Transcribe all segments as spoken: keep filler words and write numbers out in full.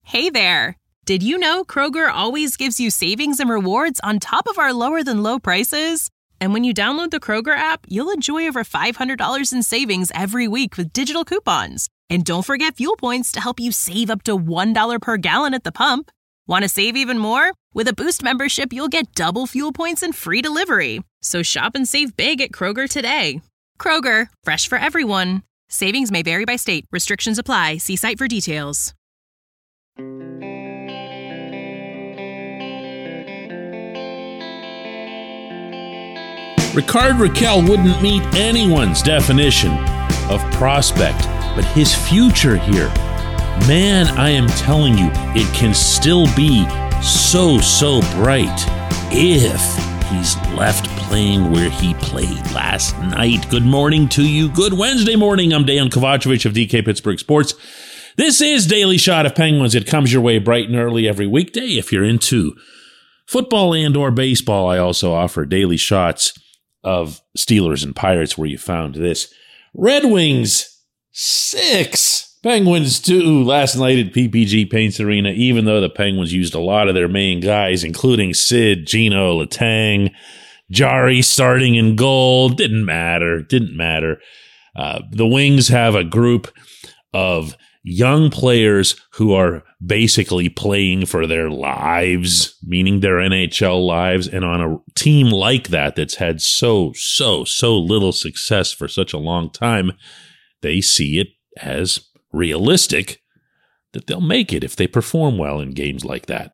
Hey there! Did you know Kroger always gives you savings and rewards on top of our lower-than-low prices? And when you download the Kroger app, you'll enjoy over five hundred dollars in savings every week with digital coupons. And don't forget fuel points to help you save up to one dollar per gallon at the pump. Want to save even more? With a Boost membership, you'll get double fuel points and free delivery. So shop and save big at Kroger today. Kroger, fresh for everyone. Savings may vary by state. Restrictions apply. See site for details. Rickard Rakell wouldn't meet anyone's definition of prospect, but his future here, man, I am telling you, it can still be so, so bright if he's left playing where he played last night. Good morning to you. Good Wednesday morning. I'm Dejan Kovacevic of D K Pittsburgh Sports. This is Daily Shot of Penguins. It comes your way bright and early every weekday. If you're into football and or baseball, I also offer daily shots of Steelers and Pirates where you found this. Red Wings six, Penguins two last night at P P G Paints Arena, even though the Penguins used a lot of their main guys, including Sid, Gino, Letang, Jari starting in goal. Didn't matter. Didn't matter. Uh, the Wings have a group of young players who are basically playing for their lives, meaning their N H L lives. And on a team like that, that's had so, so, so little success for such a long time, they see it as realistic that they'll make it if they perform well in games like that.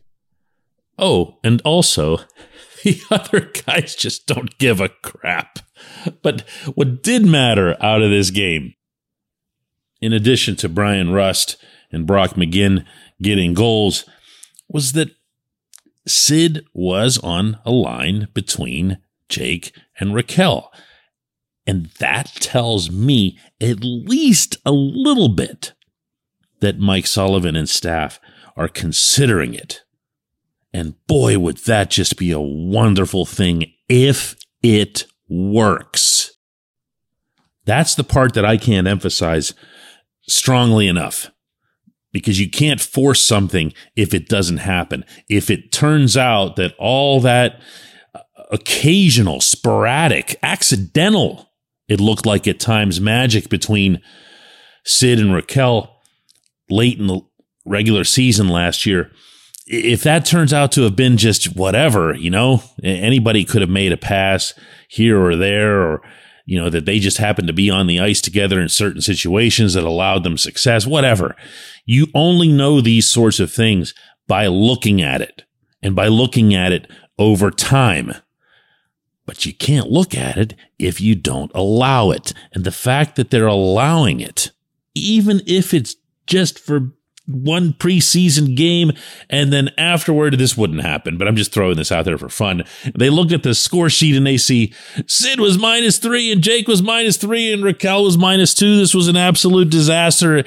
Oh, and also, the other guys just don't give a crap. But what did matter out of this game, in addition to Brian Rust and Brock McGinn getting goals, was that Sid was on a line between Jake and Rakell. And that tells me at least a little bit that Mike Sullivan and staff are considering it. And boy, would that just be a wonderful thing if it works. That's the part that I can't emphasize strongly enough, because you can't force something if it doesn't happen. If it turns out that all that occasional, sporadic, accidental, it looked like at times magic between Sid and Rakell late in the regular season last year, if that turns out to have been just whatever, you know, anybody could have made a pass here or there, or you know, that they just happened to be on the ice together in certain situations that allowed them success, whatever. You only know these sorts of things by looking at it and by looking at it over time. But you can't look at it if you don't allow it. And the fact that they're allowing it, even if it's just for one preseason game, and then afterward, this wouldn't happen, but I'm just throwing this out there for fun. They looked at the score sheet and they see Sid was minus three and Jake was minus three and Rakell was minus two. This was an absolute disaster.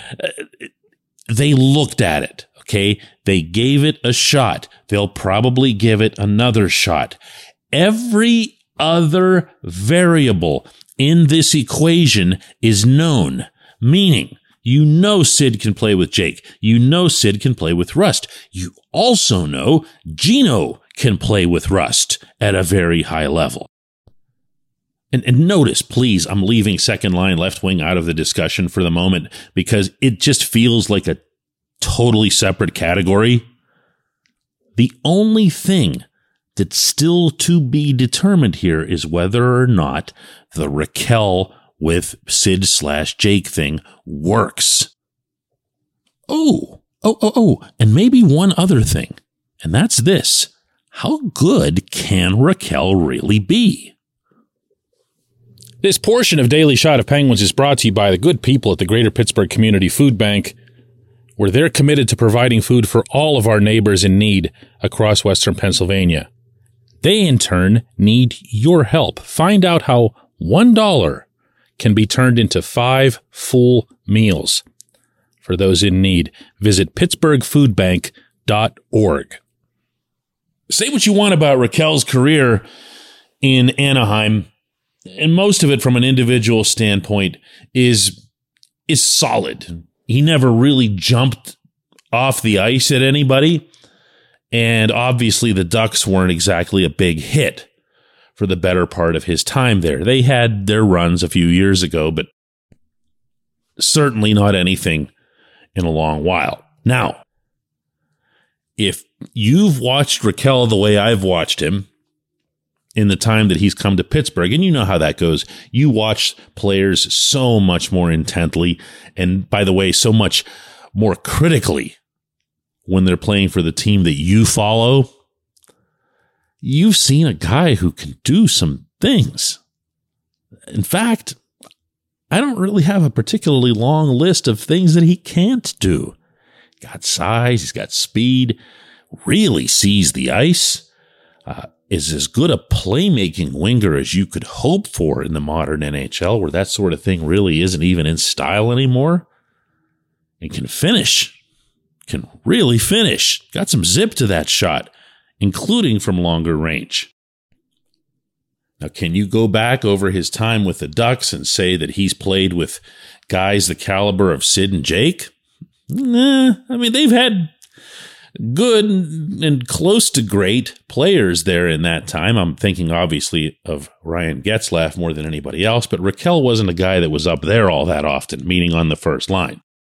They looked at it, okay? They gave it a shot. They'll probably give it another shot. Every other variable in this equation is known, meaning you know Sid can play with Jake. You know Sid can play with Rust. You also know Gino can play with Rust at a very high level. And, and notice, please, I'm leaving second line left wing out of the discussion for the moment because it just feels like a totally separate category. The only thing that's still to be determined here is whether or not the Rakell with Sid slash Jake thing works. Oh, oh, oh, oh, and maybe one other thing, and that's this. How good can Rakell really be? This portion of Daily Shot of Penguins is brought to you by the good people at the Greater Pittsburgh Community Food Bank, where they're committed to providing food for all of our neighbors in need across Western Pennsylvania. They, in turn, need your help. Find out how one dollar can be turned into five full meals for those in need. Visit pittsburgh food bank dot org. Say what you want about Rakell's career in Anaheim, and most of it from an individual standpoint is is solid. He never really jumped off the ice at anybody. And obviously the Ducks weren't exactly a big hit for the better part of his time there. They had their runs a few years ago, but certainly not anything in a long while. Now, if you've watched Rakell the way I've watched him in the time that he's come to Pittsburgh, and you know how that goes, you watch players so much more intently, and by the way, so much more critically when they're playing for the team that you follow. You've seen a guy who can do some things. In fact, I don't really have a particularly long list of things that he can't do. He's got size, he's got speed, really sees the ice, uh, is as good a playmaking winger as you could hope for in the modern N H L, where that sort of thing really isn't even in style anymore, and can finish. Can really finish. Got some zip to that shot, including from longer range. Now, can you go back over his time with the Ducks and say that he's played with guys the caliber of Sid and Jake? Nah, I mean, they've had good and close to great players there in that time. I'm thinking, obviously, of Ryan Getzlaf more than anybody else, but Rakell wasn't a guy that was up there all that often, meaning on the first line.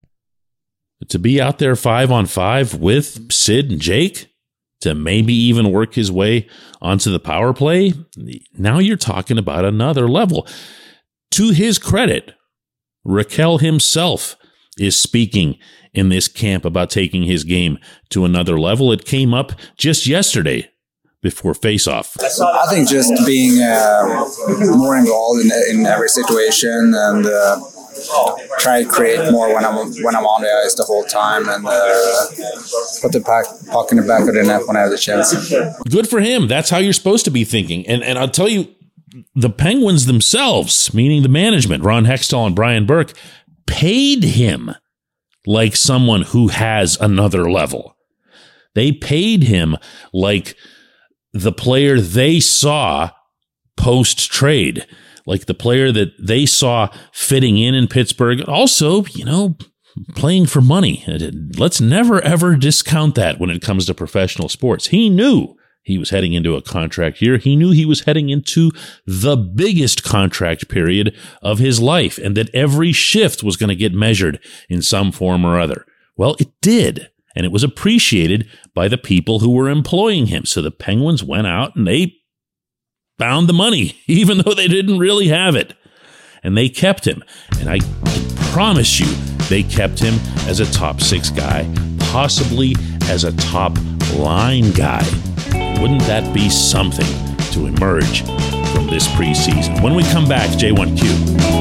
To be out there five on five with Sid and Jake, to maybe even work his way onto the power play, now you're talking about another level. To his credit, Rakell himself is speaking in this camp about taking his game to another level. It came up just yesterday before face-off. I think just being uh, more involved in, in every situation and uh, try to create more when I'm when I'm on the ice the whole time, and uh, put the puck, puck in the back of the net when I have the chance. Good for him. That's how you're supposed to be thinking. And and I'll tell you, the Penguins themselves, meaning the management, Ron Hextall and Brian Burke, paid him like someone who has another level. They paid him like the player they saw post-trade, like the player that they saw fitting in in Pittsburgh. Also, you know, playing for money. Let's never, ever discount that when it comes to professional sports. He knew he was heading into a contract year. He knew he was heading into the biggest contract period of his life, and that every shift was going to get measured in some form or other. Well, it did, and it was appreciated by the people who were employing him. So the Penguins went out and they found the money, even though they didn't really have it. And they kept him. And I promise you, they kept him as a top six guy, possibly as a top line guy. Wouldn't that be something to emerge from this preseason? When we come back, J one Q.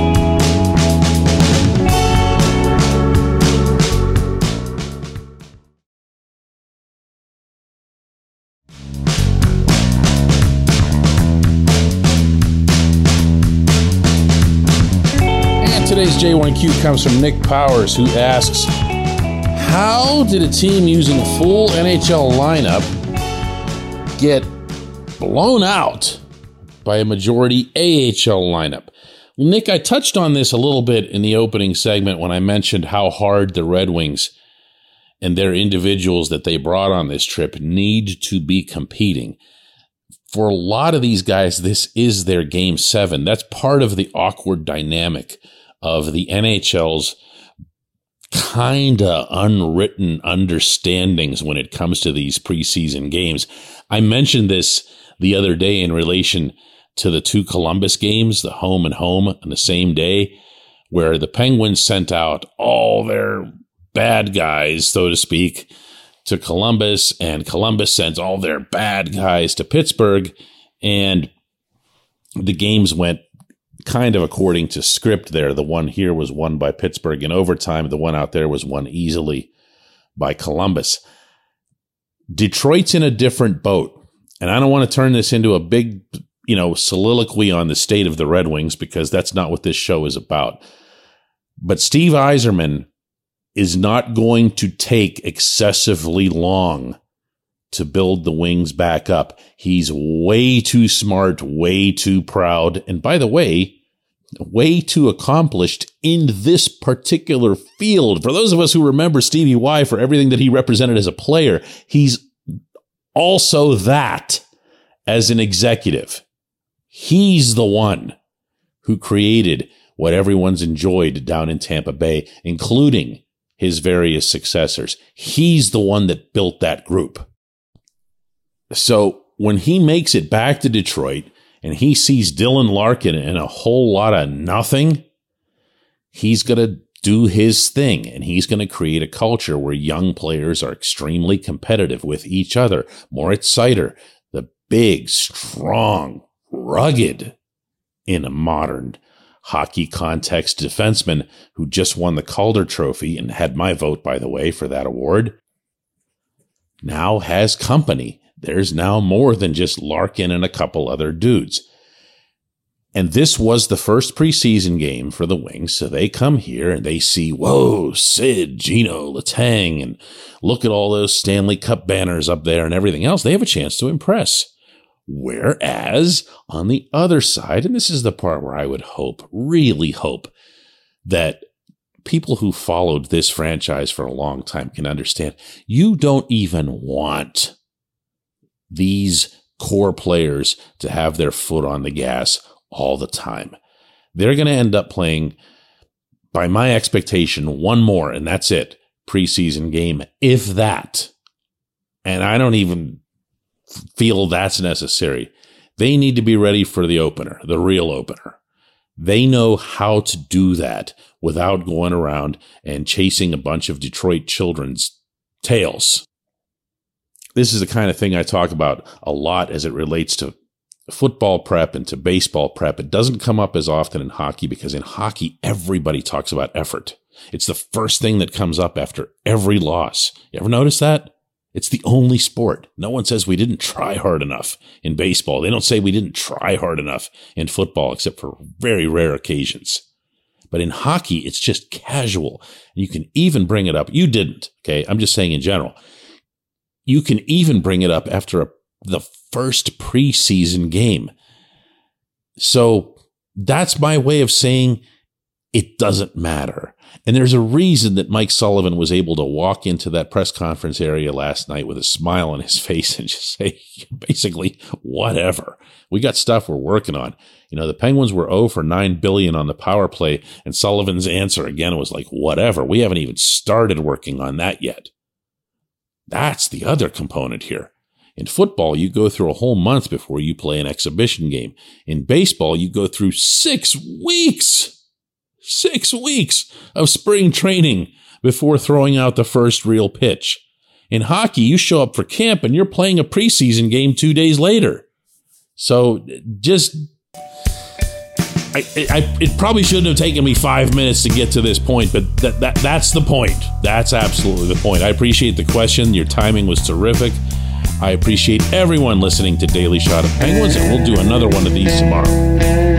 Today's J one Q comes from Nick Powers, who asks, how did a team using a full N H L lineup get blown out by a majority A H L lineup? Well, Nick, I touched on this a little bit in the opening segment when I mentioned how hard the Red Wings and their individuals that they brought on this trip need to be competing. For a lot of these guys, this is their game seven. That's part of the awkward dynamic of the N H L's kind of unwritten understandings when it comes to these preseason games. I mentioned this the other day in relation to the two Columbus games, the home and home on the same day, where the Penguins sent out all their bad guys, so to speak, to Columbus, and Columbus sends all their bad guys to Pittsburgh, and the games went kind of according to script there. The one here was won by Pittsburgh in overtime. The one out there was won easily by Columbus. Detroit's in a different boat. And I don't want to turn this into a big, you know, soliloquy on the state of the Red Wings, because that's not what this show is about. But Steve Yzerman is not going to take excessively long to build the Wings back up. He's way too smart, way too proud. And by the way, way too accomplished in this particular field. For those of us who remember Stevie Y for everything that he represented as a player, he's also that as an executive. He's the one who created what everyone's enjoyed down in Tampa Bay, including his various successors. He's the one that built that group. So when he makes it back to Detroit and he sees Dylan Larkin and a whole lot of nothing, he's going to do his thing, and he's going to create a culture where young players are extremely competitive with each other. Moritz Seider, the big, strong, rugged, in a modern hockey context defenseman who just won the Calder Trophy and had my vote, by the way, for that award, now has company. There's now more than just Larkin and a couple other dudes. And this was the first preseason game for the Wings, so they come here and they see, whoa, Sid, Gino, Letang, and look at all those Stanley Cup banners up there and everything else. They have a chance to impress. Whereas on the other side, and this is the part where I would hope, really hope, that people who followed this franchise for a long time can understand, you don't even want these core players to have their foot on the gas all the time. They're going to end up playing, by my expectation, one more, and that's it, preseason game, if that. And I don't even feel that's necessary. They need to be ready for the opener, the real opener. They know how to do that without going around and chasing a bunch of Detroit children's tails. This is the kind of thing I talk about a lot as it relates to football prep and to baseball prep. It doesn't come up as often in hockey because in hockey, everybody talks about effort. It's the first thing that comes up after every loss. You ever notice that? It's the only sport. No one says we didn't try hard enough in baseball. They don't say we didn't try hard enough in football, except for very rare occasions. But in hockey, it's just casual. You can even bring it up. You didn't, okay? I'm just saying in general. You can even bring it up after a, the first preseason game. So that's my way of saying it doesn't matter. And there's a reason that Mike Sullivan was able to walk into that press conference area last night with a smile on his face and just say, basically, whatever. We got stuff we're working on. You know, the Penguins were zero for nine billion on the power play, and Sullivan's answer again was like, whatever. We haven't even started working on that yet. That's the other component here. In football, you go through a whole month before you play an exhibition game. In baseball, you go through six weeks. Six weeks of spring training before throwing out the first real pitch. In hockey, you show up for camp and you're playing a preseason game two days later. So just, I, I, it probably shouldn't have taken me five minutes to get to this point, but that, that that's the point. That's absolutely the point. I appreciate the question. Your timing was terrific. I appreciate everyone listening to Daily Shot of Penguins, and we'll do another one of these tomorrow.